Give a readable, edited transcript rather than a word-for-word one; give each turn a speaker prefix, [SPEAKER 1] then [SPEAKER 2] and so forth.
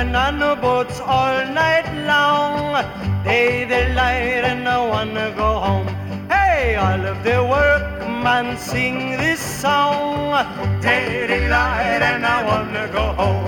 [SPEAKER 1] and on the boats all night long. They delight and I wanna go home. Hey, all of the workmen sing this song. They delight and I wanna go home.